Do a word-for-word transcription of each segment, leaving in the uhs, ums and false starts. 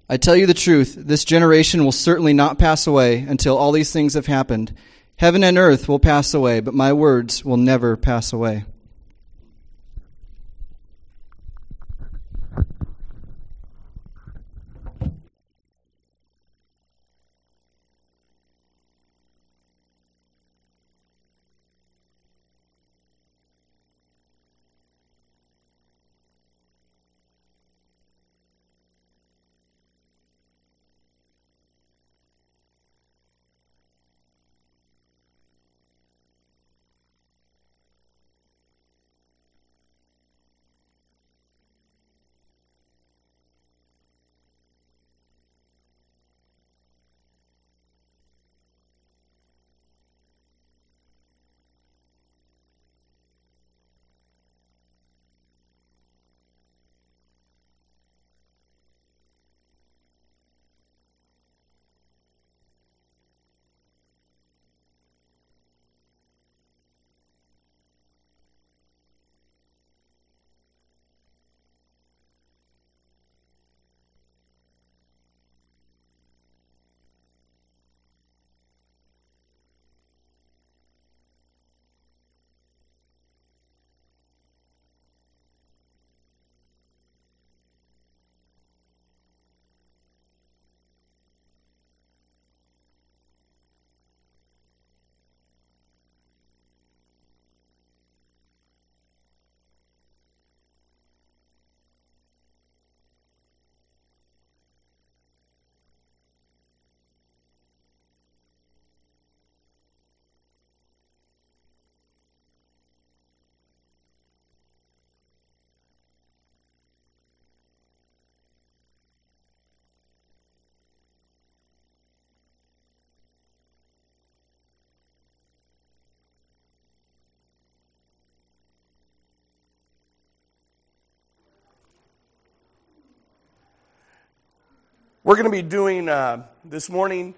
I tell you the truth, this generation will certainly not pass away until all these things have happened. Heaven and earth will pass away, but my words will never pass away. We're going to be doing uh, this morning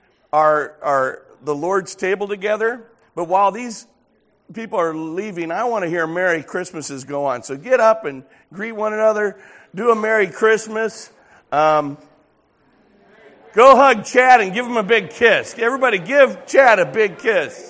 our our the Lord's table together. But while these people are leaving, I want to hear Merry Christmases go on. So get up and greet one another. Do a Merry Christmas. Um, go hug Chad and give him a big kiss. Everybody give Chad a big kiss.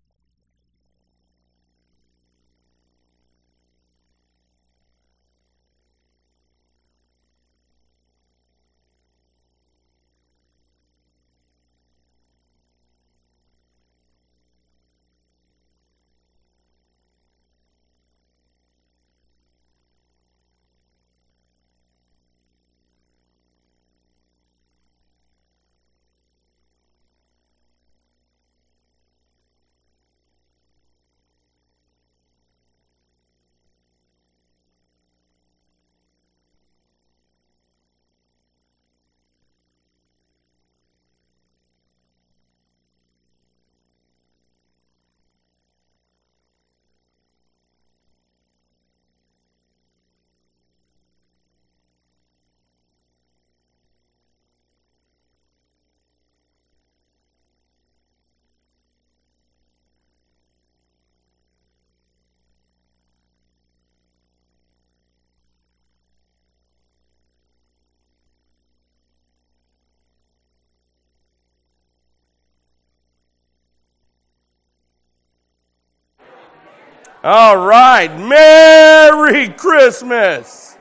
All right. Merry Christmas.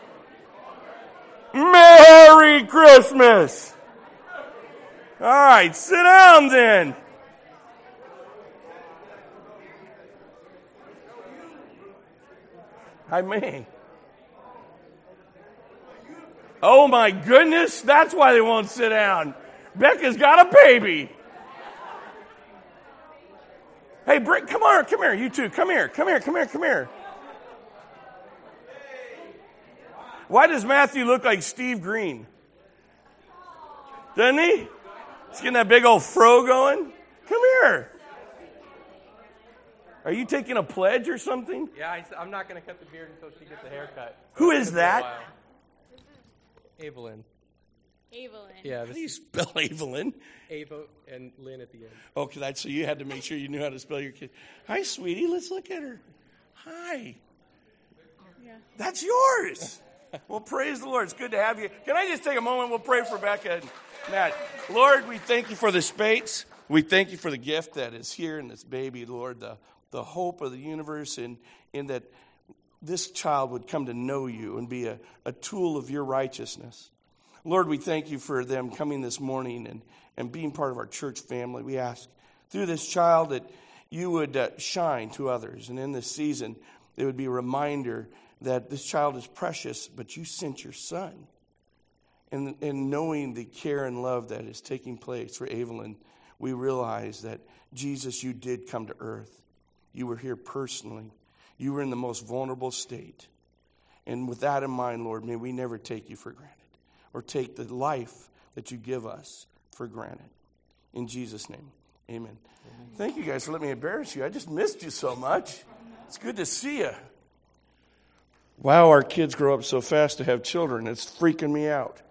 Merry Christmas. All right. Sit down then. I may. Oh my goodness. That's why they won't sit down. Becca's got a baby. Hey, Britt, come on, come here, you two, come here, come here, come here, come here. Why does Matthew look like Steve Green? Doesn't he? He's getting that big old fro going. Come here. Are you taking a pledge or something? Yeah, I, I'm not going to cut the beard until she gets a haircut. Who is that? Evelyn. Evelyn. How Yeah. do you spell Evelyn? Ava and Lynn at the end. Oh, because I so you had to make sure you knew how to spell your kid. Hi, sweetie. Let's look at her. Hi. Yeah. That's yours. Well, praise the Lord. It's good to have you. Can I just take a moment? We'll pray for Becca and Matt. Lord, we thank you for the space. We thank you for the gift that is here in this baby, Lord, the, the hope of the universe, and in, in that this child would come to know you and be a, a tool of your righteousness. Lord, we thank you for them coming this morning and, and being part of our church family. We ask through this child that you would uh, shine to others. And in this season, it would be a reminder that this child is precious, but you sent your son. And, and knowing the care and love that is taking place for Evelyn, we realize that, Jesus, you did come to earth. You were here personally. You were in the most vulnerable state. And with that in mind, Lord, may we never take you for granted or take the life that you give us for granted. In Jesus' name, amen. Amen. Thank you guys for letting me embarrass you. I just missed you so much. It's good to see you. Wow, our kids grow up so fast to have children. It's freaking me out.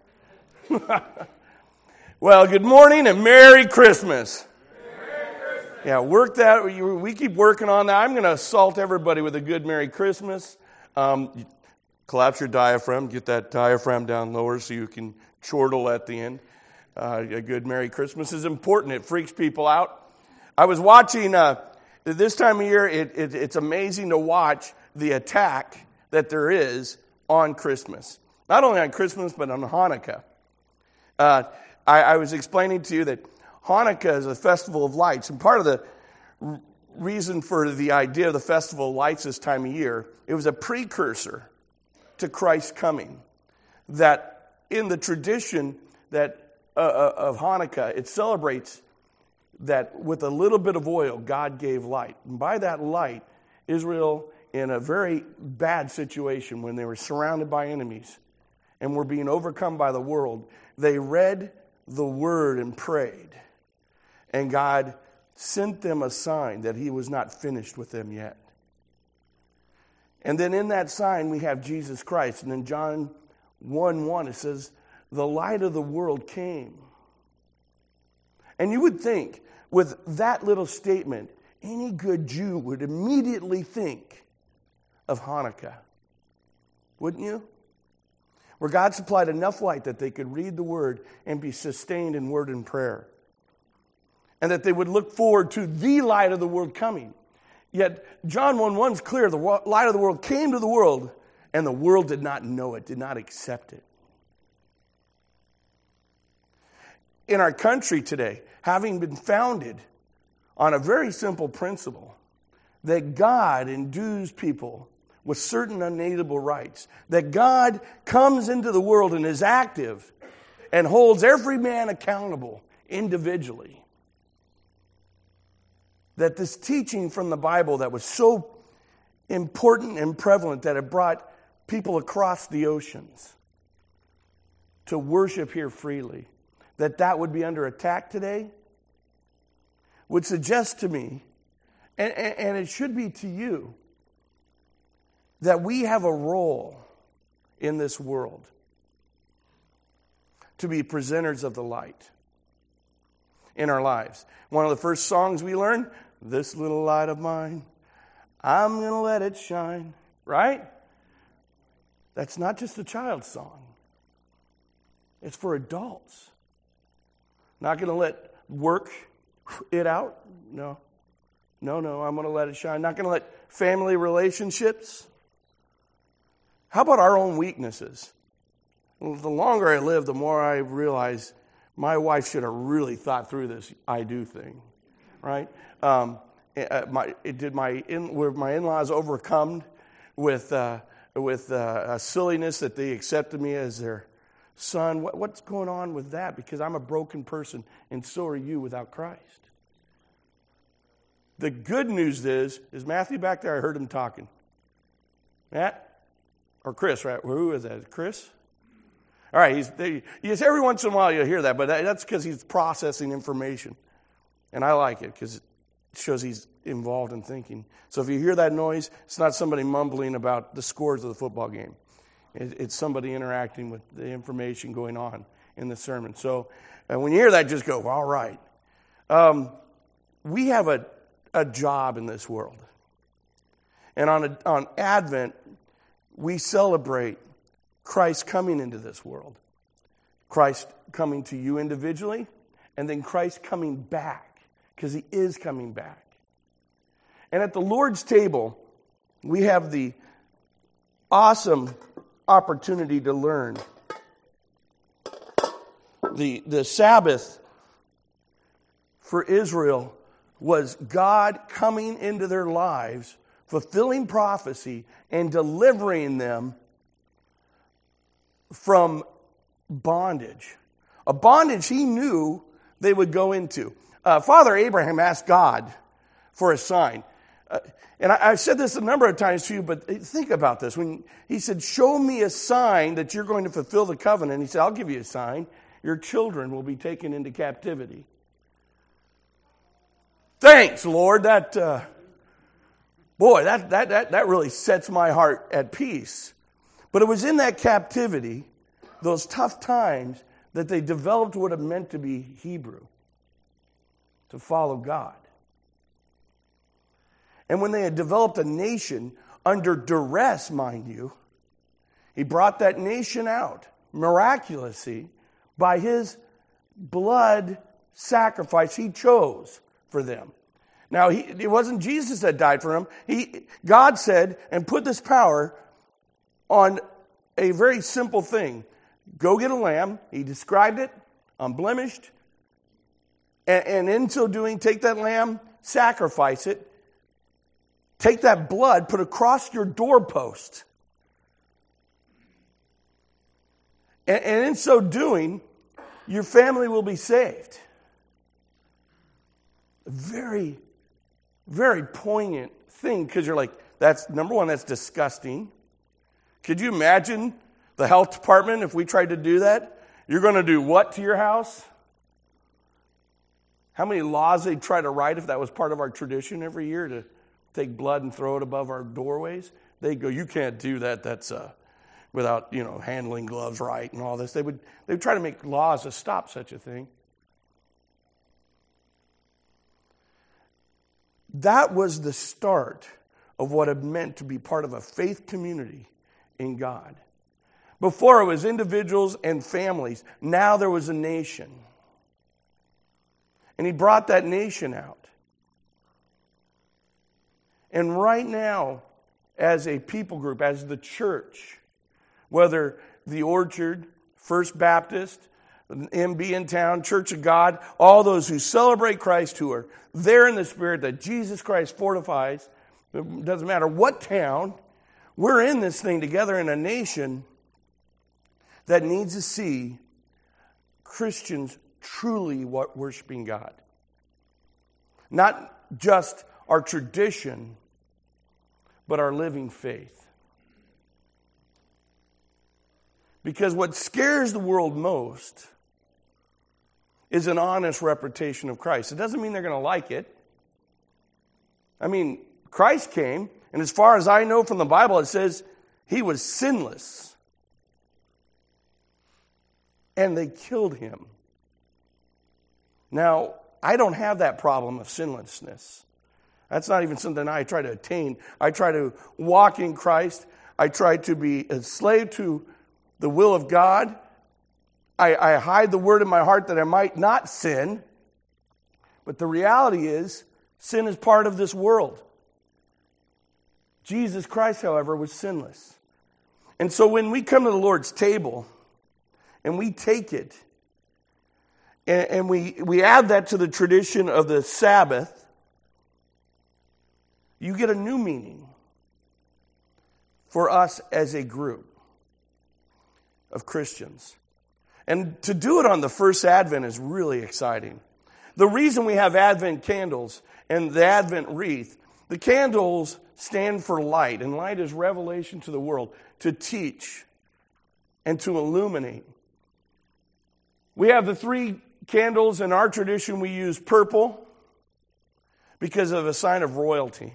Well, good morning and Merry Christmas. Merry Christmas. Yeah, work that. We keep working on that. I'm going to assault everybody with a good Merry Christmas. Um, collapse your diaphragm. Get that diaphragm down lower so you can chortle at the end. Uh, a good Merry Christmas is important. It freaks people out. I was watching, uh, this time of year, it, it, it's amazing to watch the attack that there is on Christmas. Not only on Christmas, but on Hanukkah. Uh, I, I was explaining to you that Hanukkah is a festival of lights. And part of the r- reason for the idea of the festival of lights this time of year, it was a precursor to Christ's coming. That in the tradition that uh, of Hanukkah, it celebrates that with a little bit of oil, God gave light. And by that light, Israel, in a very bad situation when they were surrounded by enemies and were being overcome by the world, they read the word and prayed. And God sent them a sign that he was not finished with them yet. And then in that sign we have Jesus Christ. And in John one one it says, the light of the world came. And you would think with that little statement, any good Jew would immediately think of Hanukkah. Wouldn't you? Where God supplied enough light that they could read the word and be sustained in word and prayer. And that they would look forward to the light of the world coming. Yet John one one is clear. The light of the world came to the world, and the world did not know it, did not accept it. In our country today, having been founded on a very simple principle, that God endues people with certain unalienable rights, that God comes into the world and is active and holds every man accountable individually. That this teaching from the Bible that was so important and prevalent that it brought people across the oceans to worship here freely, that that would be under attack today, would suggest to me, and, and, and it should be to you, that we have a role in this world to be presenters of the light in our lives. One of the first songs we learned, this little light of mine, I'm going to let it shine, right? That's not just a child's song. It's for adults. Not going to let work it out? No. No, no, I'm going to let it shine. Not going to let family relationships. How about our own weaknesses? The longer I live, the more I realize my wife should have really thought through this I do thing, right? Um, my, it did my in, were my in-laws overcome with uh, with uh, a silliness that they accepted me as their son? What, what's going on with that? Because I'm a broken person, and so are you without Christ. The good news is, is Matthew back there? I heard him talking. Matt? Or Chris, right? Who is that? Chris? All right, he's, they, yes, every once in a while you'll hear that, but that, that's because he's processing information. And I like it because it shows he's involved in thinking. So if you hear that noise, it's not somebody mumbling about the scores of the football game. It, it's somebody interacting with the information going on in the sermon. So uh, when you hear that, just go, all right. Um, we have a, a job in this world. And on, a, on Advent, we celebrate Christ coming into this world. Christ coming to you individually, and then Christ coming back, because he is coming back. And at the Lord's table, we have the awesome opportunity to learn. The, the Sabbath for Israel was God coming into their lives, fulfilling prophecy, and delivering them from bondage. A bondage he knew they would go into. Uh, Father Abraham asked God for a sign. Uh, and I, I've said this a number of times to you, but think about this. When he said, show me a sign that you're going to fulfill the covenant, he said, I'll give you a sign. Your children will be taken into captivity. Thanks, Lord. That, uh, boy, that, that, that, that really sets my heart at peace. But it was in that captivity, those tough times, that they developed what it meant to be Hebrew, to follow God. And when they had developed a nation under duress, mind you, he brought that nation out miraculously by his blood sacrifice he chose for them. Now, he, it wasn't Jesus that died for him. He, God said, and put this power on a very simple thing. Go get a lamb. He described it, unblemished. And, and in so doing, take that lamb, sacrifice it. Take that blood, put it across your doorpost. And, and in so doing, your family will be saved. A very, very poignant thing, because you're like, that's, number one, that's disgusting. Could you imagine the health department if we tried to do that? You're going to do what to your house? How many laws they'd try to write if that was part of our tradition every year, to take blood and throw it above our doorways? They'd go, you can't do that. That's uh, without, you know, handling gloves right and all this. They would they would try to make laws to stop such a thing. That was the start of what it meant to be part of a faith community in God. Before it was individuals and families. Now there was a nation. And he brought that nation out. And right now, as a people group, as the church, whether the Orchard, First Baptist, M B in town, Church of God, all those who celebrate Christ, who are there in the Spirit that Jesus Christ fortifies, it doesn't matter what town, we're in this thing together in a nation that needs to see Christians truly worshiping God. Not just our tradition, but our living faith. Because what scares the world most is an honest reputation of Christ. It doesn't mean they're going to like it. I mean, Christ came, and as far as I know from the Bible, it says he was sinless. And they killed him. Now, I don't have that problem of sinlessness. That's not even something I try to attain. I try to walk in Christ. I try to be a slave to the will of God. I, I hide the word in my heart that I might not sin. But the reality is, sin is part of this world. Jesus Christ, however, was sinless. And so when we come to the Lord's table and we take it, and, and we, we add that to the tradition of the Sabbath, you get a new meaning for us as a group of Christians. And to do it on the first Advent is really exciting. The reason we have Advent candles and the Advent wreath, the candles stand for light, and light is revelation to the world, to teach and to illuminate. We have the three candles. In our tradition, we use purple because of a sign of royalty.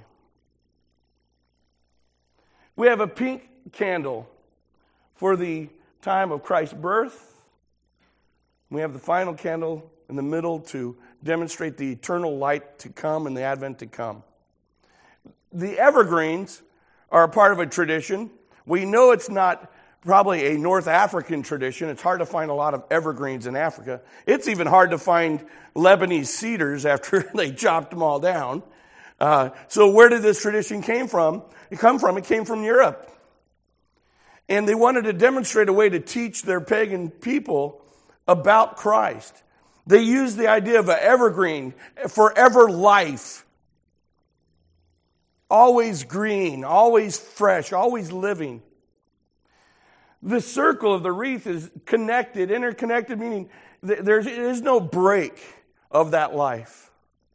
We have a pink candle for the time of Christ's birth. We have the final candle in the middle to demonstrate the eternal light to come and the Advent to come. The evergreens are a part of a tradition. We know it's not probably a North African tradition. It's hard to find a lot of evergreens in Africa. It's even hard to find Lebanese cedars after they chopped them all down. Uh, so where did this tradition came from? It come from? It came from Europe. And they wanted to demonstrate a way to teach their pagan people about Christ. They used the idea of an evergreen, forever life. Always green, always fresh, always living. The circle of the wreath is connected, interconnected, meaning there is no break of that life.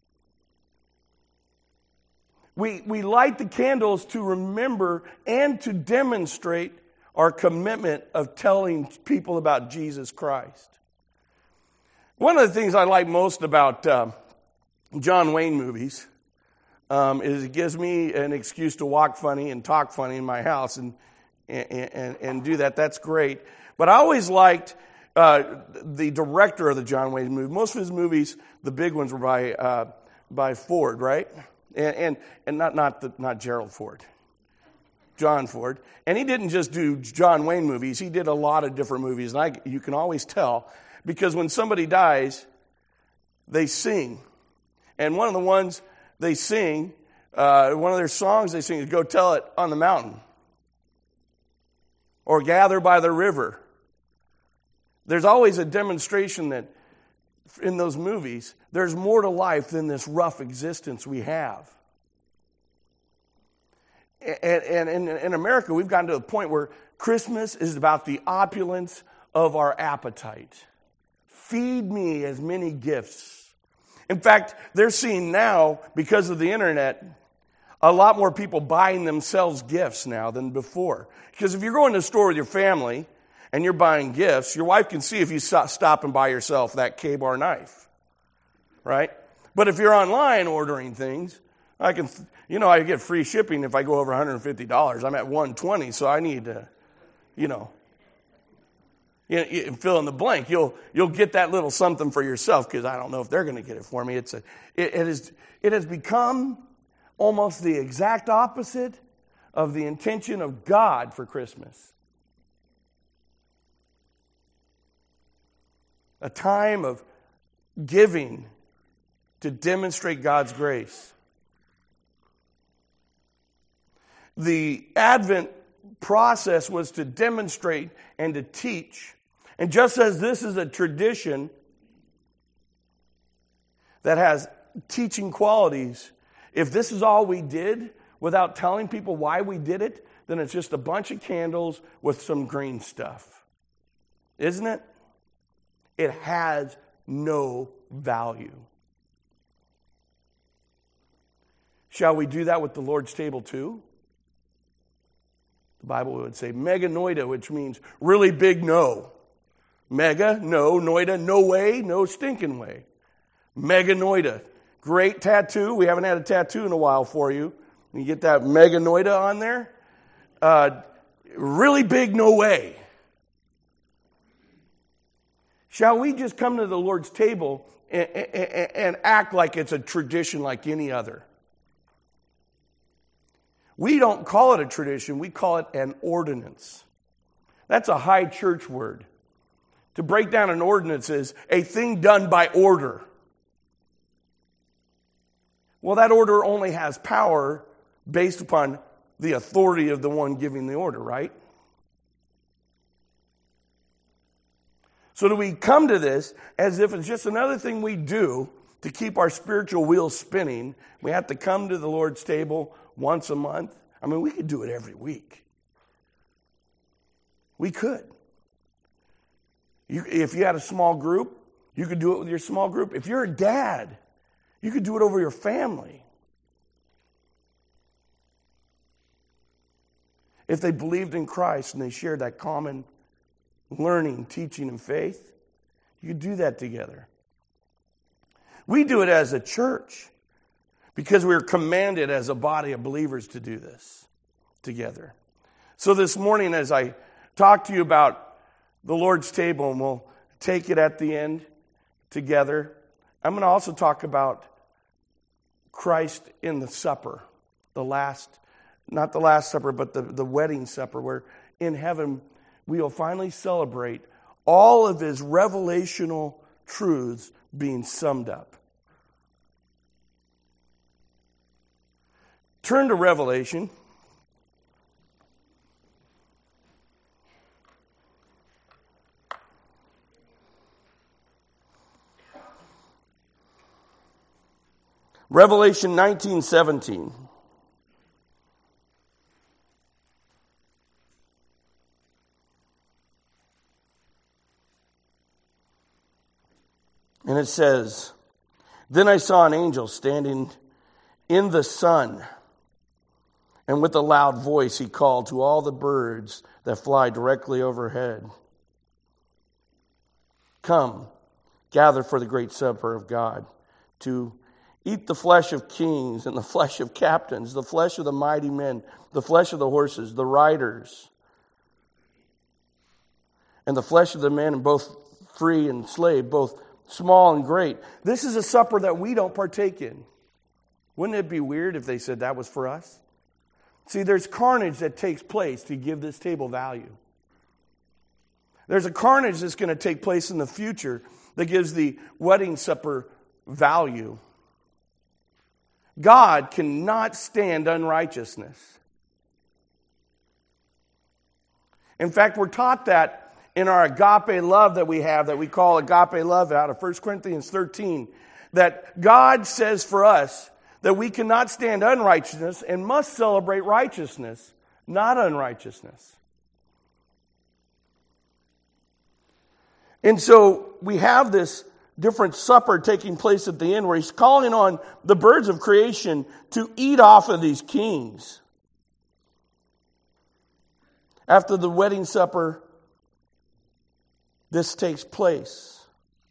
We, we light the candles to remember and to demonstrate our commitment of telling people about Jesus Christ. One of the things I like most about uh, John Wayne movies um, is it gives me an excuse to walk funny and talk funny in my house and and, and, and do that. That's great. But I always liked uh, the director of the John Wayne movie. Most of his movies, the big ones, were by uh, by Ford, right? And and, and not not the, not Gerald Ford. John Ford. And he didn't just do John Wayne movies. He did a lot of different movies. And I, you can always tell, because when somebody dies, they sing. And one of the ones they sing, uh, one of their songs they sing is Go Tell It on the Mountain. Or Gather by the River. There's always a demonstration that in those movies, there's more to life than this rough existence we have. And, and in, in America, we've gotten to a point where Christmas is about the opulence of our appetite. Feed me as many gifts. In fact, they're seeing now, because of the internet, a lot more people buying themselves gifts now than before. Because if you're going to a store with your family and you're buying gifts, your wife can see if you stop and buy yourself that K-bar knife. Right? But if you're online ordering things, I can, you know, I get free shipping if I go over one hundred fifty dollars. I'm at one hundred twenty dollars, so I need to, you know, you, you fill in the blank. You'll you'll get that little something for yourself because I don't know if they're going to get it for me. It's a, it, it is it has become almost the exact opposite of the intention of God for Christmas. A time of giving to demonstrate God's grace. The Advent process was to demonstrate and to teach. And just as this is a tradition that has teaching qualities, if this is all we did without telling people why we did it, then it's just a bunch of candles with some green stuff. Isn't it? It has no value. Shall we do that with the Lord's table too? The Bible would say meganoida, which means really big no. Mega, no. Noida, no way, no stinking way. Meganoida. Great tattoo. We haven't had a tattoo in a while for you. You get that meganoida on there. Uh, really big no way. Shall we just come to the Lord's table and, and, and act like it's a tradition like any other? We don't call it a tradition, we call it an ordinance. That's a high church word. To break down an ordinance is a thing done by order. Well, that order only has power based upon the authority of the one giving the order, right? So do we come to this as if it's just another thing we do to keep our spiritual wheels spinning? We have to come to the Lord's table once a month. I mean, we could do it every week. We could. You, if you had a small group, you could do it with your small group. If you're a dad, you could do it over your family. If they believed in Christ and they shared that common learning, teaching, and faith, you could do that together. We do it as a church because we're commanded as a body of believers to do this together. So this morning, as I talk to you about the Lord's table, and we'll take it at the end together, I'm going to also talk about Christ in the supper, the last, not the last supper, but the, the wedding supper, where in heaven we will finally celebrate all of his revelational truths being summed up. Turn to Revelation. Revelation nineteen seventeen. And it says, "Then I saw an angel standing in the sun, and with a loud voice he called to all the birds that fly directly overhead, 'Come, gather for the great supper of God, to eat the flesh of kings and the flesh of captains, the flesh of the mighty men, the flesh of the horses, the riders, and the flesh of the men, both free and slave, both small and great.'" This is a supper that we don't partake in. Wouldn't it be weird if they said that was for us? See, there's carnage that takes place to give this table value. There's a carnage that's going to take place in the future that gives the wedding supper value. God cannot stand unrighteousness. In fact, we're taught that in our agape love that we have, that we call agape love out of First Corinthians thirteen, that God says for us that we cannot stand unrighteousness and must celebrate righteousness, not unrighteousness. And so we have this different supper taking place at the end where he's calling on the birds of creation to eat off of these kings. After the wedding supper, this takes place.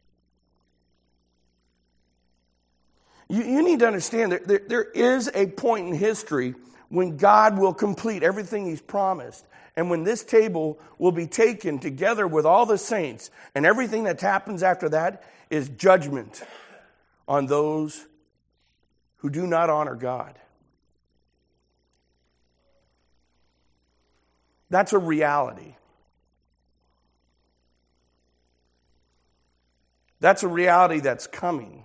You, you need to understand that there, there is a point in history when God will complete everything he's promised. And when this table will be taken together with all the saints, and everything that happens after that is judgment on those who do not honor God. That's a reality. That's a reality that's coming.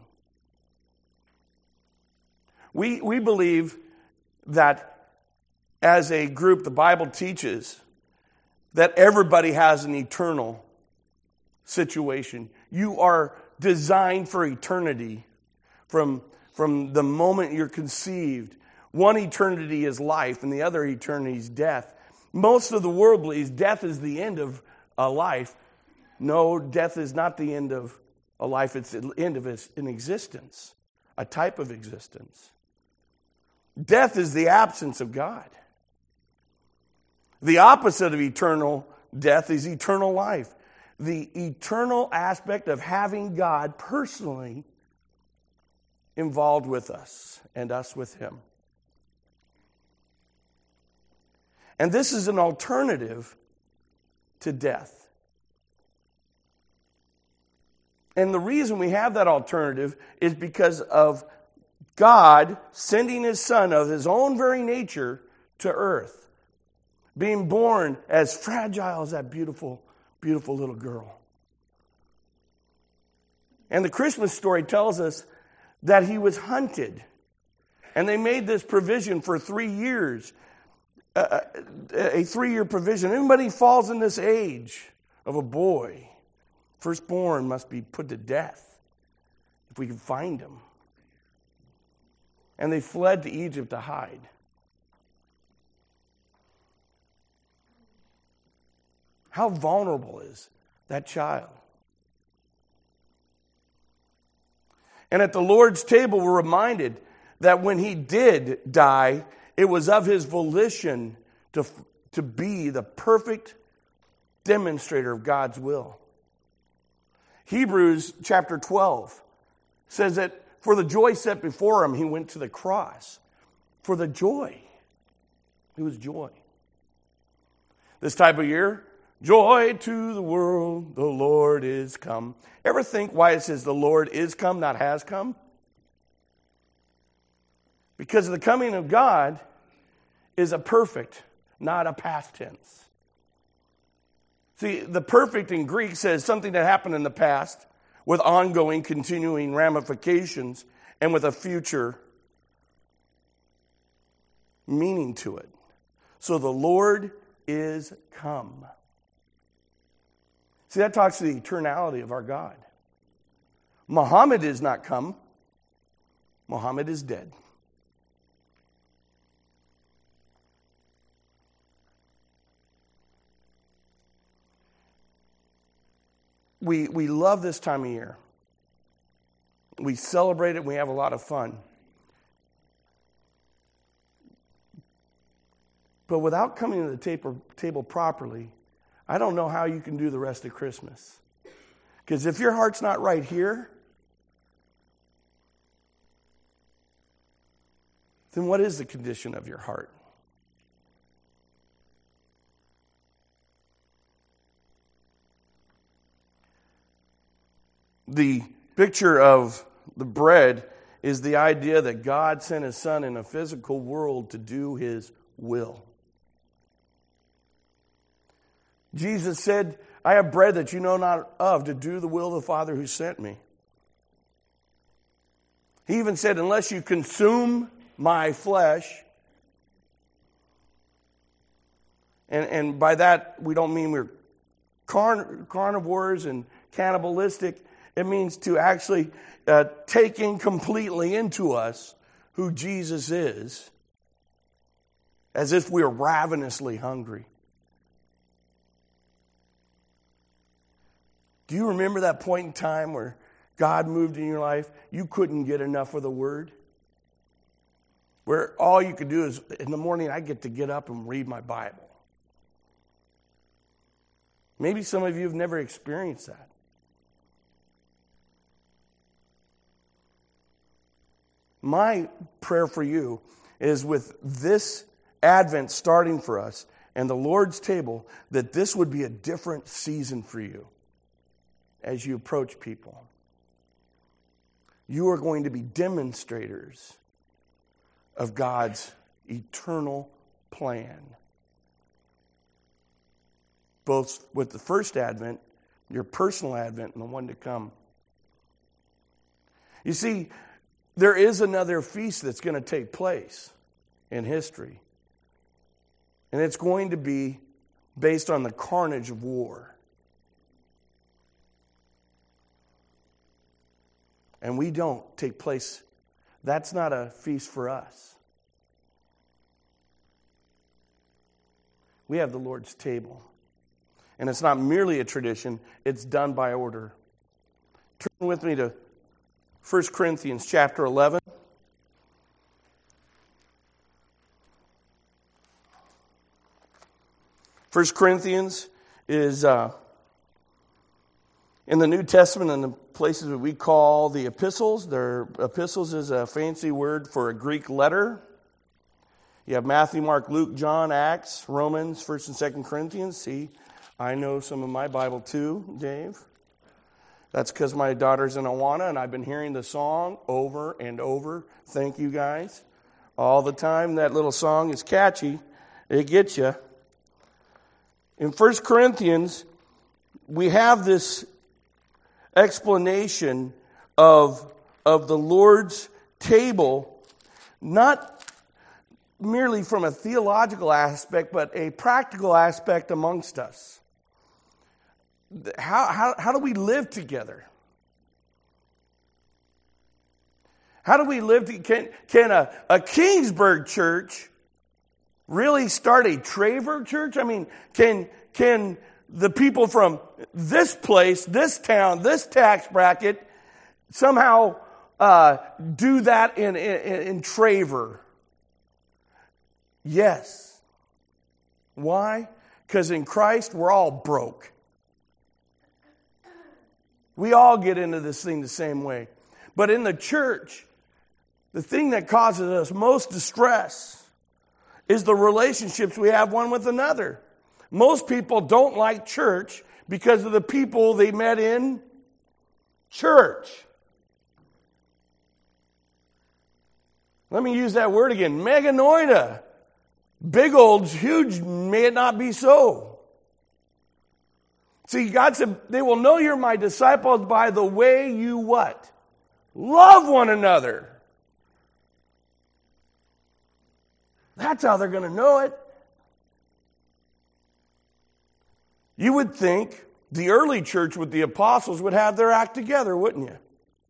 We, we believe that as a group, the Bible teaches that everybody has an eternal situation. You are designed for eternity from, from the moment you're conceived. One eternity is life and the other eternity is death. Most of the world believes death is the end of a life. No, death is not the end of a life. It's the end of an existence, a type of existence. Death is the absence of God. The opposite of eternal death is eternal life. The eternal aspect of having God personally involved with us and us with him. And this is an alternative to death. And the reason we have that alternative is because of God sending his Son of his own very nature to earth, being born as fragile as that beautiful, beautiful little girl. And the Christmas story tells us that he was hunted. And they made this provision for three years, a, a three-year provision. Anybody falls in this age of a boy, firstborn must be put to death if we can find him. And they fled to Egypt to hide. How vulnerable is that child? And at the Lord's table, we're reminded that when he did die, it was of his volition to, to be the perfect demonstrator of God's will. Hebrews chapter twelve says that for the joy set before him, he went to the cross. For the joy. It was joy. This type of year, joy to the world, the Lord is come. Ever think why it says the Lord is come, not has come? Because the coming of God is a perfect, not a past tense. See, the perfect in Greek says something that happened in the past with ongoing, continuing ramifications and with a future meaning to it. So the Lord is come. See, that talks to the eternality of our God. Muhammad is not come. Muhammad is dead. We, we love this time of year. We celebrate it. We have a lot of fun. But without coming to the table, table properly, I don't know how you can do the rest of Christmas. Because if your heart's not right here, then what is the condition of your heart? The picture of the bread is the idea that God sent His Son in a physical world to do His will. Jesus said, I have bread that you know not of to do the will of the Father who sent me. He even said, unless you consume my flesh, and, and by that we don't mean we're carn- carnivores and cannibalistic. It means to actually uh, take in completely into us who Jesus is, as if we are ravenously hungry. Do you remember that point in time where God moved in your life? You couldn't get enough of the Word? Where all you could do is, in the morning, I get to get up and read my Bible. Maybe some of you have never experienced that. My prayer for you is, with this Advent starting for us and the Lord's table, that this would be a different season for you as you approach people. You are going to be demonstrators of God's eternal plan. Both with the first Advent, your personal Advent, and the one to come. You see, there is another feast that's going to take place in history. And it's going to be based on the carnage of war. And we don't take place. That's not a feast for us. We have the Lord's table. And it's not merely a tradition, it's done by order. Turn with me to First Corinthians chapter eleven. First Corinthians is uh, in the New Testament, in the places that we call the epistles. Their epistles is a fancy word for a Greek letter. You have Matthew, Mark, Luke, John, Acts, Romans, First and Second Corinthians. See, I know some of my Bible too, Dave. That's because my daughter's in Awana, and I've been hearing the song over and over. Thank you, guys. All the time. That little song is catchy. It gets you. In First Corinthians, we have this explanation of, of the Lord's table, not merely from a theological aspect, but a practical aspect amongst us. How, how, how do we live together? How do we live together? Can, can a, a Kingsburg church really start a Traver church? I mean, can, can the people from this place, this town, this tax bracket somehow uh, do that in, in, in Traver? Yes. Why? Because in Christ, we're all broke. We all get into this thing the same way. But in the church, the thing that causes us most distress is the relationships we have one with another. Most people don't like church because of the people they met in church. Let me use that word again. Meganoida. Big old, huge, may it not be so. See, God said, they will know you're my disciples by the way you what? Love one another. That's how they're going to know it. You would think the early church with the apostles would have their act together, wouldn't you?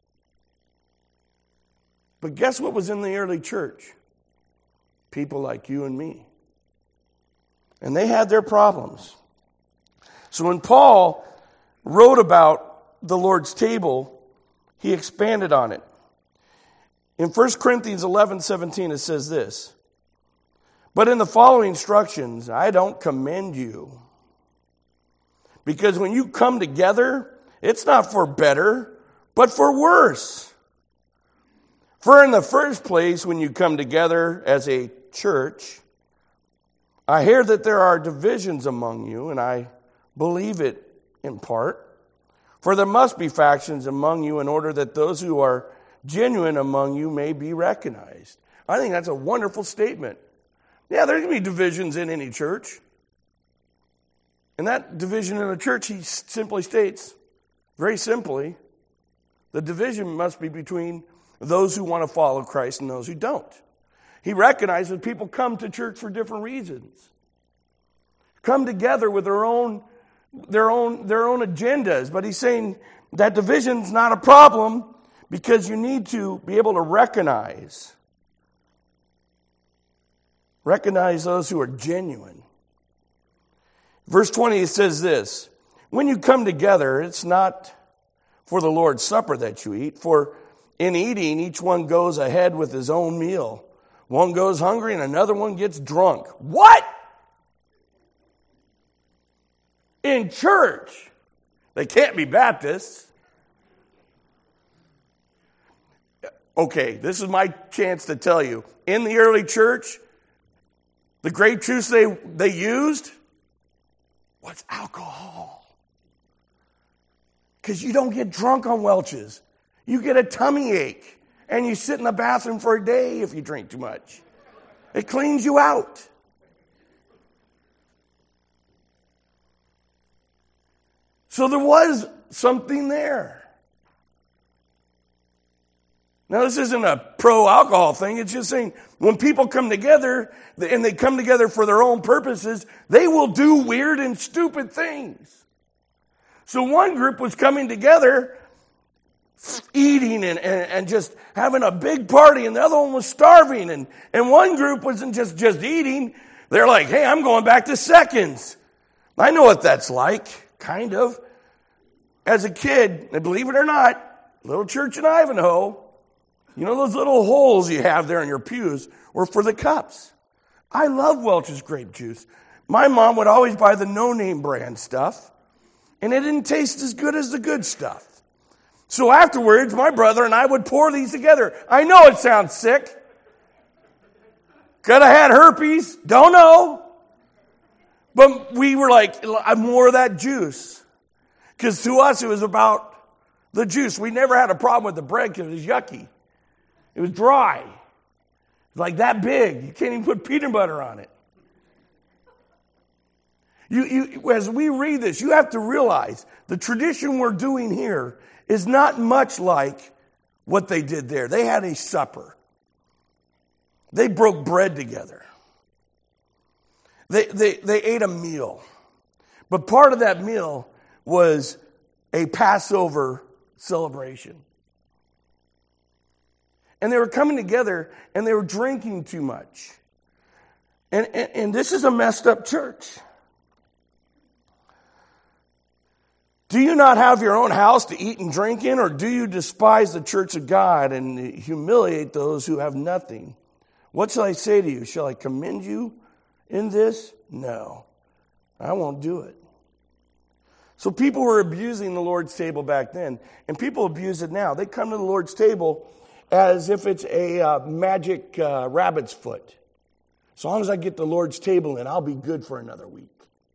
But guess what was in the early church? People like you and me. And they had their problems. So when Paul wrote about the Lord's table, he expanded on it. In First Corinthians eleven seventeen, it says this, "But in the following instructions, I don't commend you. Because when you come together, it's not for better, but for worse. For in the first place, when you come together as a church, I hear that there are divisions among you, and I believe it in part. For there must be factions among you in order that those who are genuine among you may be recognized." I think that's a wonderful statement. Yeah, there's going to be divisions in any church. And that division in a church, he simply states, very simply, the division must be between those who want to follow Christ and those who don't. He recognizes people come to church for different reasons. Come together with their own, their own, their own agendas. But he's saying that division's not a problem because you need to be able to recognize, recognize those who are genuine. Verse twenty, it says this, "When you come together, it's not for the Lord's Supper that you eat, for in eating, each one goes ahead with his own meal. One goes hungry and another one gets drunk." What? In church. They can't be Baptists. Okay, this is my chance to tell you. In the early church, the grape juice they, they used was alcohol. Because you don't get drunk on Welch's. You get a tummy ache. And you sit in the bathroom for a day if you drink too much. It cleans you out. So there was something there. Now, this isn't a pro-alcohol thing. It's just saying when people come together and they come together for their own purposes, they will do weird and stupid things. So one group was coming together eating and, and, and just having a big party, and the other one was starving. And, and one group wasn't just, just eating. They're like, "Hey, I'm going back to seconds." I know what that's like, kind of. As a kid, and believe it or not, little church in Ivanhoe, you know those little holes you have there in your pews were for the cups. I love Welch's grape juice. My mom would always buy the no-name brand stuff, and it didn't taste as good as the good stuff. So afterwards, my brother and I would pour these together. I know it sounds sick. Could have had herpes. Don't know. But we were like, more of that juice. Because to us, it was about the juice. We never had a problem with the bread because it was yucky. It was dry. It was like that big. You can't even put peanut butter on it. You, you, as we read this, you have to realize the tradition we're doing here is not much like what they did there. They had a supper. They broke bread together. They, they, they ate a meal. But part of that meal was a Passover celebration. And they were coming together and they were drinking too much. And, and, and this is a messed up church. Do you not have your own house to eat and drink in, or do you despise the church of God and humiliate those who have nothing? What shall I say to you? Shall I commend you in this? No, I won't do it. So people were abusing the Lord's table back then, and people abuse it now. They come to the Lord's table as if it's a uh, magic uh, rabbit's foot. As long as I get the Lord's table in, I'll be good for another week.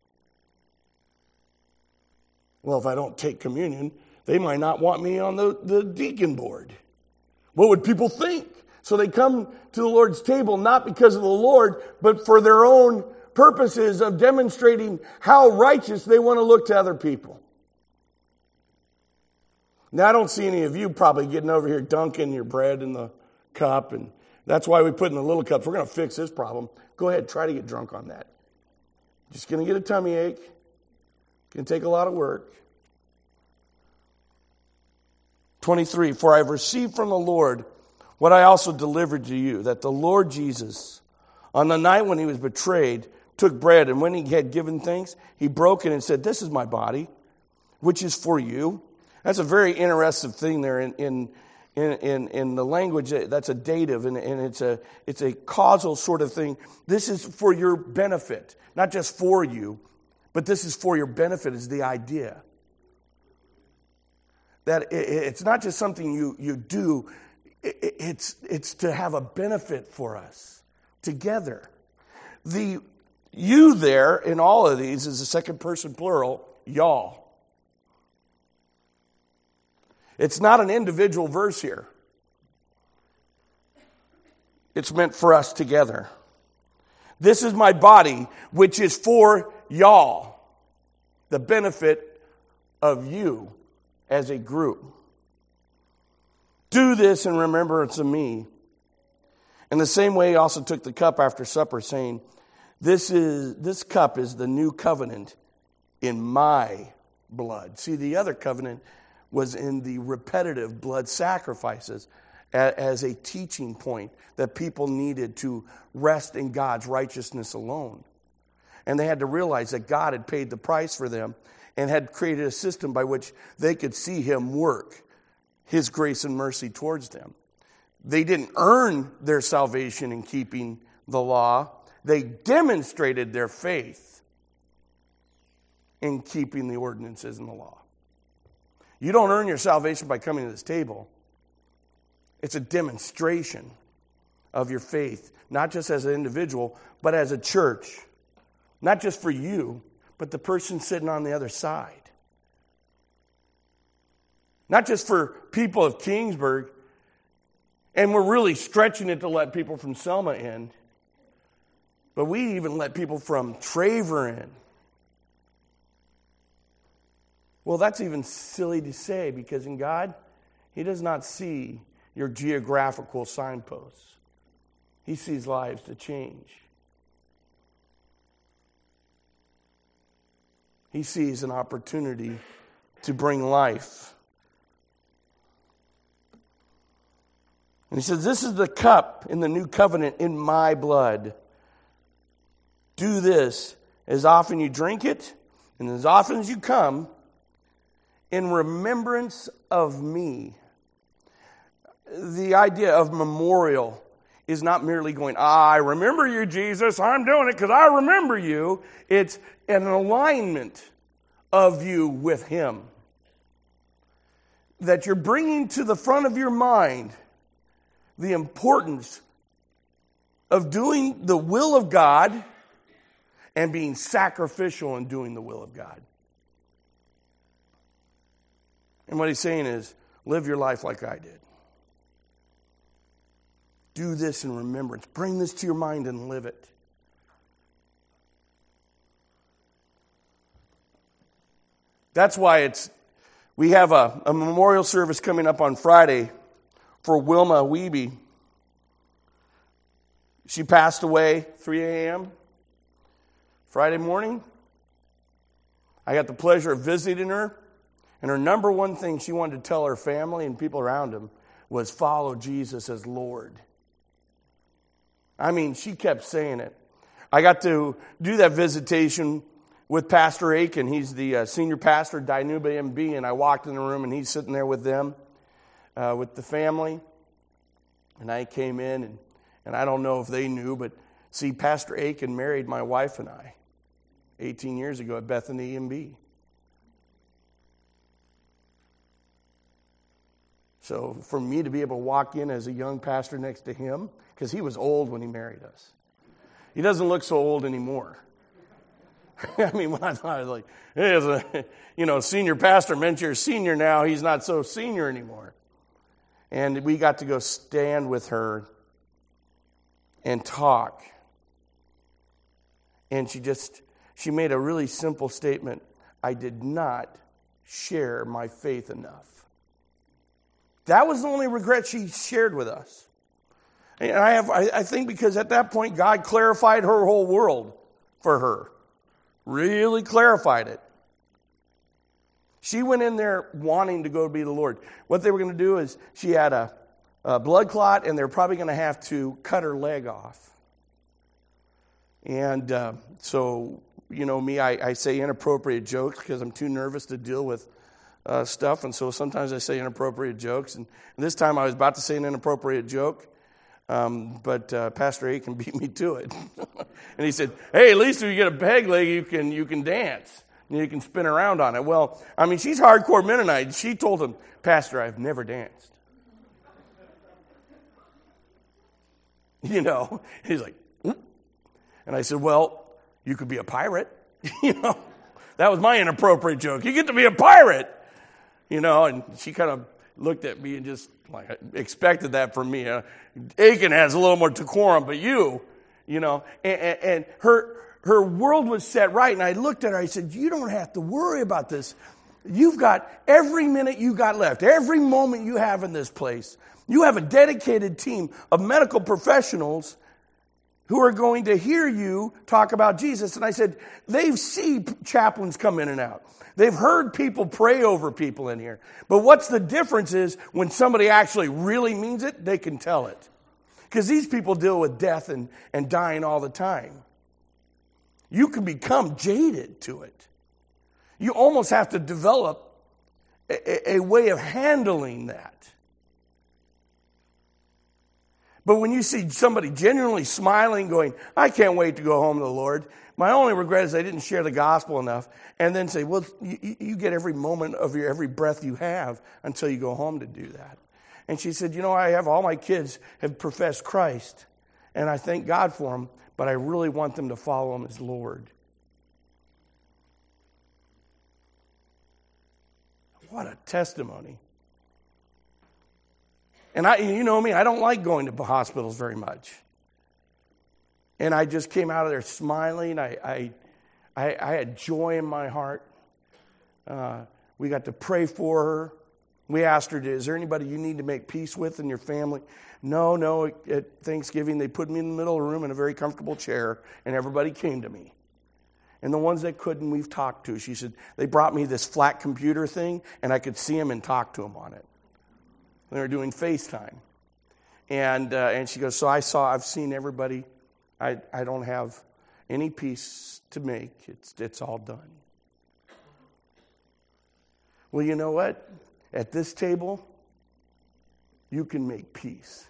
Well, if I don't take communion, they might not want me on the, the deacon board. What would people think? So they come to the Lord's table not because of the Lord, but for their own purposes of demonstrating how righteous they want to look to other people. Now, I don't see any of you probably getting over here dunking your bread in the cup, and that's why we put in the little cups. We're going to fix this problem. Go ahead, try to get drunk on that. Just going to get a tummy ache. Going to take a lot of work. twenty-three, for I have received from the Lord what I also delivered to you, that the Lord Jesus, on the night when he was betrayed, took bread, and when he had given thanks, he broke it and said, this is my body, which is for you. That's a very interesting thing there in in in, in, in the language. That's a dative, and, and it's a it's a causal sort of thing. This is for your benefit, not just for you, but this is for your benefit is the idea. That it's not just something you, you do, it's, it's to have a benefit for us together. The you there in all of these is the second person plural, y'all. It's not an individual verse here. It's meant for us together. This is my body, which is for y'all. The benefit of you as a group. Do this in remembrance of me. In the same way, he also took the cup after supper, saying, This is this cup is the new covenant in my blood. See, the other covenant was in the repetitive blood sacrifices as a teaching point that people needed to rest in God's righteousness alone. And they had to realize that God had paid the price for them and had created a system by which they could see him work his grace and mercy towards them. They didn't earn their salvation in keeping the law. They demonstrated their faith in keeping the ordinances and the law. You don't earn your salvation by coming to this table. It's a demonstration of your faith, not just as an individual, but as a church. Not just for you, but the person sitting on the other side. Not just for people of Kingsburg, and we're really stretching it to let people from Selma in, but we even let people from Traver in. Well, that's even silly to say, because in God, he does not see your geographical signposts. He sees lives to change. He sees an opportunity to bring life. And he says, this is the cup in the new covenant in my blood. Do this as often you drink it, and as often as you come, in remembrance of me. The idea of memorial is not merely going, ah, I remember you, Jesus. I'm doing it because I remember you. It's an alignment of you with him. That you're bringing to the front of your mind the importance of doing the will of God and being sacrificial in doing the will of God. And what he's saying is, live your life like I did. Do this in remembrance. Bring this to your mind and live it. That's why it's we have a, a memorial service coming up on Friday for Wilma Wiebe. She passed away three a.m. Friday morning. I got the pleasure of visiting her. And her number one thing she wanted to tell her family and people around him was follow Jesus as Lord. I mean, she kept saying it. I got to do that visitation with Pastor Aiken. He's the uh, senior pastor at Dinuba M B, and I walked in the room, and he's sitting there with them, uh, with the family. And I came in, and, and I don't know if they knew, but see, Pastor Aiken married my wife and I eighteen years ago at Bethany M B. So for me to be able to walk in as a young pastor next to him, because he was old when he married us. He doesn't look so old anymore. I mean, when I thought, I was like, hey, as a you know, senior pastor meant you're a senior now. He's not so senior anymore. And we got to go stand with her and talk. And she just, she made a really simple statement. I did not share my faith enough. That was the only regret she shared with us. And I have, I, I think because at that point, God clarified her whole world for her. Really clarified it. She went in there wanting to go be the Lord. What they were going to do is she had a, a blood clot, and they're probably going to have to cut her leg off. And uh, so, you know me, I, I say inappropriate jokes because I'm too nervous to deal with uh, stuff. And so sometimes I say inappropriate jokes. And this time I was about to say an inappropriate joke. Um, but uh, Pastor Aiken beat me to it. And he said, hey, at least if you get a peg leg, you can you can dance. And you can spin around on it. Well, I mean, she's hardcore Mennonite. She told him, Pastor, I've never danced. You know, he's like, mm. And I said, well, you could be a pirate. You know, that was my inappropriate joke. You get to be a pirate. You know, and she kind of looked at me and just like expected that from me. Uh, Aiken has a little more decorum, but you, you know, and, and, and her her world was set right. And I looked at her. I said, you don't have to worry about this. You've got every minute you got left, every moment you have in this place. You have a dedicated team of medical professionals who are going to hear you talk about Jesus. And I said, they've seen chaplains come in and out. They've heard people pray over people in here. But what's the difference is when somebody actually really means it, they can tell it. Because these people deal with death and, and dying all the time. You can become jaded to it. You almost have to develop a, a way of handling that. But when you see somebody genuinely smiling, going, I can't wait to go home to the Lord. My only regret is I didn't share the gospel enough. And then say, well, you, you get every moment of your, every breath you have until you go home to do that. And she said, you know, I have all my kids have professed Christ. And I thank God for them, but I really want them to follow him as Lord. What a testimony. And I, you know me, I don't like going to hospitals very much. And I just came out of there smiling. I, I, I, I had joy in my heart. Uh, we got to pray for her. We asked her, is there anybody you need to make peace with in your family? No, no. At Thanksgiving, they put me in the middle of the room in a very comfortable chair, and everybody came to me. And the ones that couldn't, we've talked to. She said, they brought me this flat computer thing, and I could see them and talk to them on it. They were doing FaceTime. And uh, and she goes, so I saw, I've seen everybody. I I don't have any peace to make. It's it's all done. Well, you know what? At this table, you can make peace.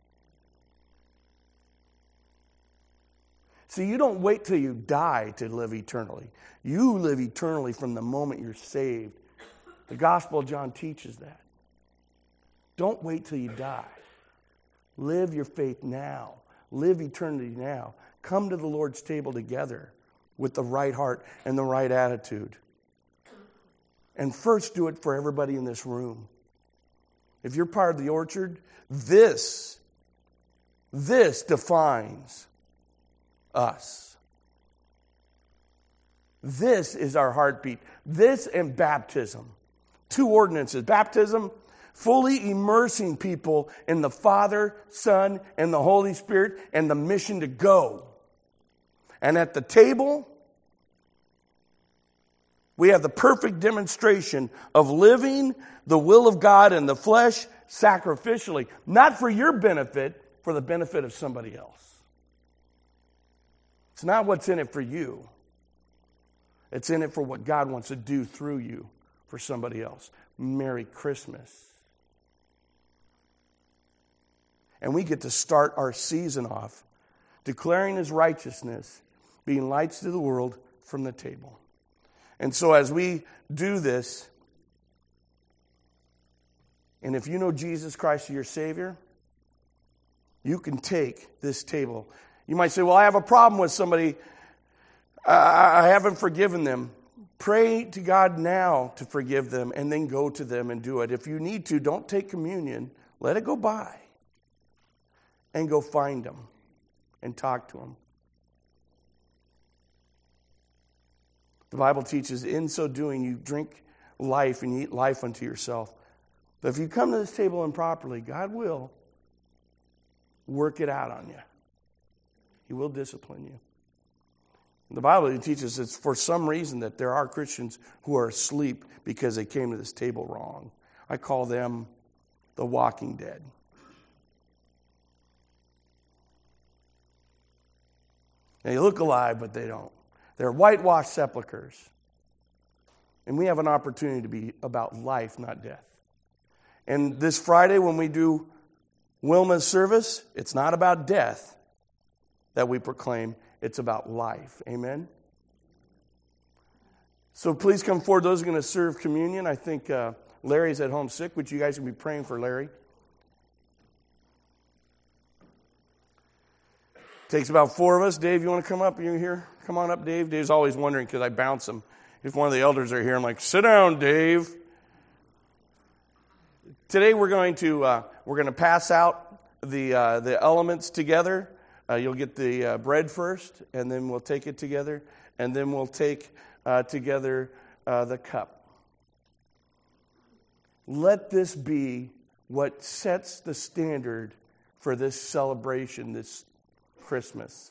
See, you don't wait till you die to live eternally. You live eternally from the moment you're saved. The Gospel of John teaches that. Don't wait till you die. Live your faith now. Live eternity now. Come to the Lord's table together with the right heart and the right attitude. And first do it for everybody in this room. If you're part of the orchard, this, this defines us. This is our heartbeat. This and baptism. Two ordinances. Baptism, fully immersing people in the Father, Son, and the Holy Spirit and the mission to go. And at the table, we have the perfect demonstration of living the will of God in the flesh sacrificially. Not for your benefit, for the benefit of somebody else. It's not what's in it for you. It's in it for what God wants to do through you for somebody else. Merry Christmas. And we get to start our season off declaring his righteousness, being lights to the world from the table. And so as we do this, and if you know Jesus Christ as your Savior, you can take this table. You might say, well, I have a problem with somebody. I haven't forgiven them. Pray to God now to forgive them and then go to them and do it. If you need to, don't take communion. Let it go by. And go find them and talk to them. The Bible teaches, in so doing, you drink life and you eat life unto yourself. But if you come to this table improperly, God will work it out on you. He will discipline you. The Bible teaches it's for some reason that there are Christians who are asleep because they came to this table wrong. I call them the walking dead. They look alive, but they don't. They're whitewashed sepulchres. And we have an opportunity to be about life, not death. And this Friday when we do Wilma's service, it's not about death that we proclaim. It's about life. Amen? So please come forward. Those who are going to serve communion. I think uh, Larry's at home sick. Would you guys be praying for Larry? Takes about four of us. Dave, you want to come up? Are you here? Come on up, Dave. Dave's always wondering because I bounce him. If one of the elders are here, I'm like, sit down, Dave. Today we're going to uh, we're going to pass out the uh, the elements together. Uh, you'll get the uh, bread first, and then we'll take it together, and then we'll take uh, together uh, the cup. Let this be what sets the standard for this celebration, this Christmas.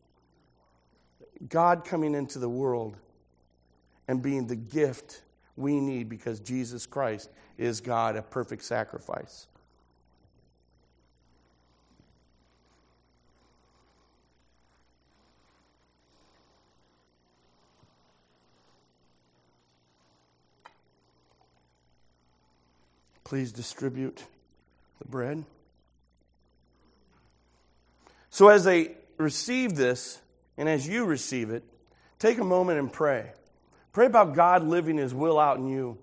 God coming into the world and being the gift we need because Jesus Christ is God, a perfect sacrifice. Please distribute the bread. So as they receive this, and as you receive it, take a moment and pray. Pray about God living His will out in you.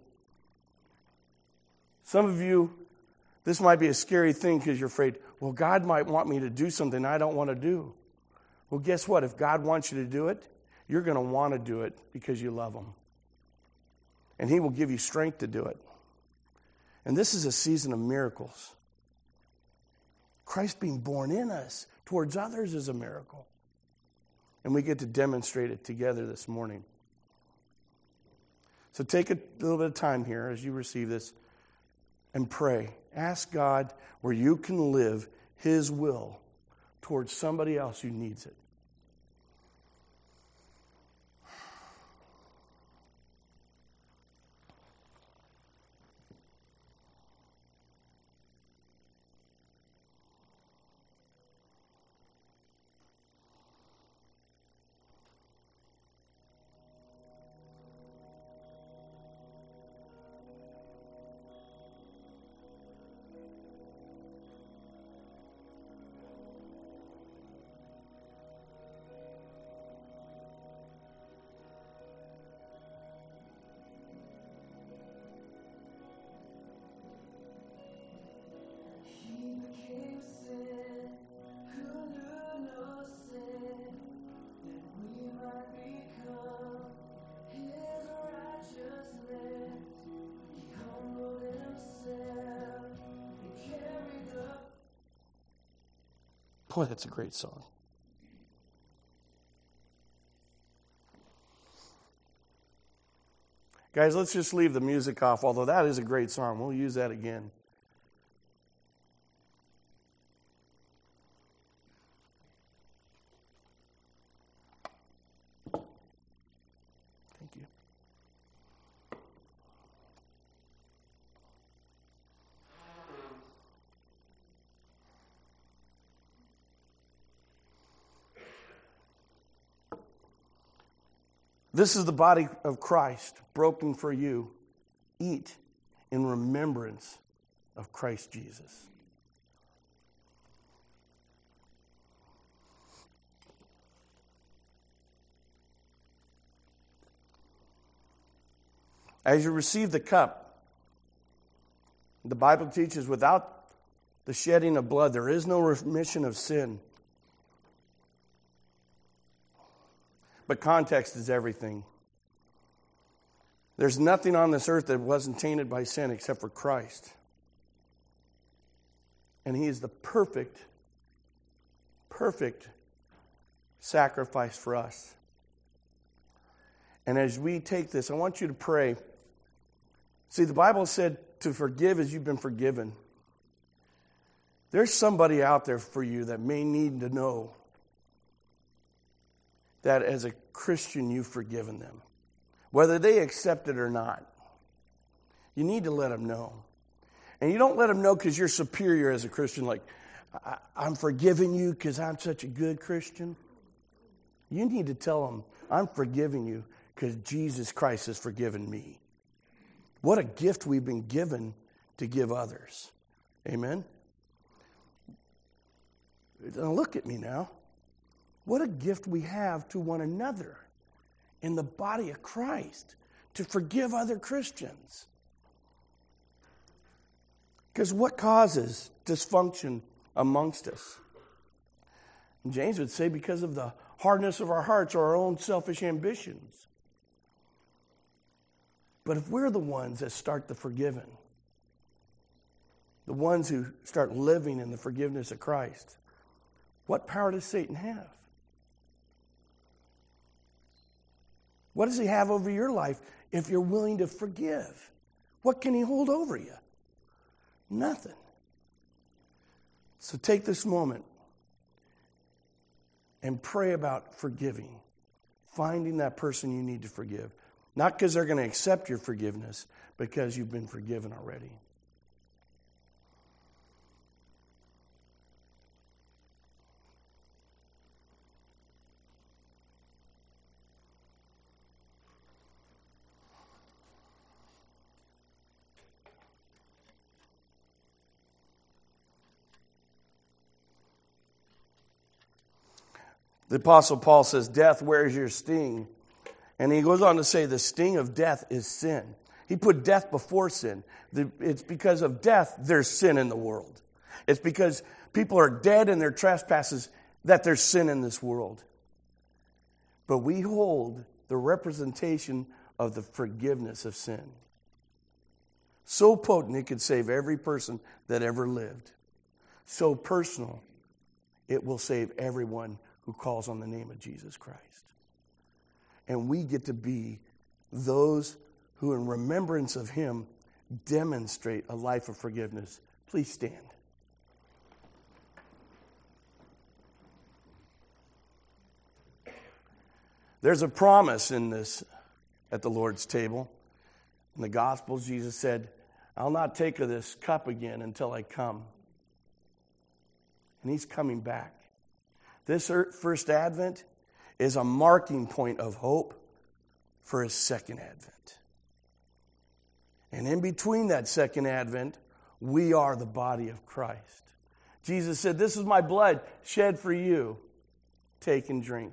Some of you, this might be a scary thing because you're afraid, well, God might want me to do something I don't want to do. Well, guess what? If God wants you to do it, you're going to want to do it because you love Him. And He will give you strength to do it. And this is a season of miracles. Christ being born in us towards others is a miracle. And we get to demonstrate it together this morning. So take a little bit of time here as you receive this and pray. Ask God where you can live His will towards somebody else who needs it. Boy, that's a great song. Guys, let's just leave the music off, although that is a great song. We'll use that again. Thank you. This is the body of Christ, broken for you. Eat in remembrance of Christ Jesus. As you receive the cup, the Bible teaches without the shedding of blood, there is no remission of sin. But context is everything. There's nothing on this earth that wasn't tainted by sin except for Christ. And He is the perfect, perfect sacrifice for us. And as we take this, I want you to pray. See, the Bible said to forgive as you've been forgiven. There's somebody out there for you that may need to know that as a Christian you've forgiven them. Whether they accept it or not. You need to let them know. And you don't let them know because you're superior as a Christian, like, I- I'm forgiving you because I'm such a good Christian. You need to tell them, I'm forgiving you because Jesus Christ has forgiven me. What a gift we've been given to give others. Amen? Now look at me now. What a gift we have to one another in the body of Christ to forgive other Christians. Because what causes dysfunction amongst us? And James would say because of the hardness of our hearts or our own selfish ambitions. But if we're the ones that start the forgiving, the ones who start living in the forgiveness of Christ, what power does Satan have? What does he have over your life if you're willing to forgive? What can he hold over you? Nothing. So take this moment and pray about forgiving, finding that person you need to forgive. Not because they're going to accept your forgiveness, because you've been forgiven already. The Apostle Paul says, death, where is your sting? And he goes on to say, the sting of death is sin. He put death before sin. It's because of death there's sin in the world. It's because people are dead in their trespasses that there's sin in this world. But we hold the representation of the forgiveness of sin. So potent it could save every person that ever lived. So personal, it will save everyone who calls on the name of Jesus Christ. And we get to be those who, in remembrance of him, demonstrate a life of forgiveness. Please stand. There's a promise in this at the Lord's table. In the Gospels, Jesus said, I'll not take of this cup again until I come. And he's coming back. This first advent is a marking point of hope for his second advent. And in between that second advent, we are the body of Christ. Jesus said, this is my blood shed for you. Take and drink.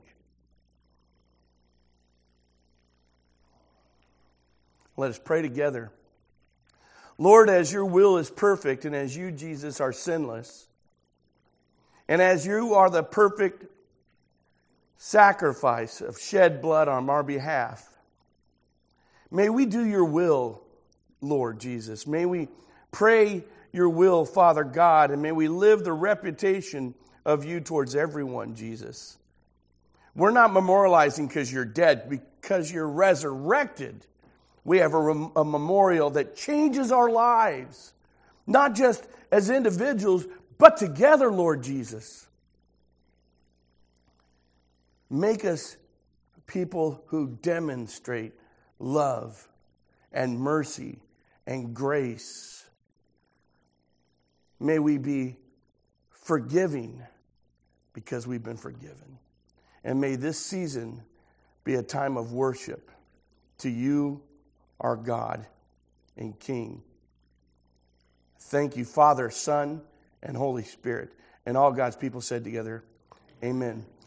Let us pray together. Lord, as your will is perfect and as you, Jesus, are sinless, and as you are the perfect sacrifice of shed blood on our behalf, may we do your will, Lord Jesus. May we pray your will, Father God, and may we live the reputation of you towards everyone, Jesus. We're not memorializing because you're dead, because you're resurrected. We have a, a memorial that changes our lives, not just as individuals, but together, Lord Jesus. Make us people who demonstrate love and mercy and grace. May we be forgiving because we've been forgiven. And may this season be a time of worship to you, our God and King. Thank you, Father, Son, and Holy Spirit. And all God's people said together, amen.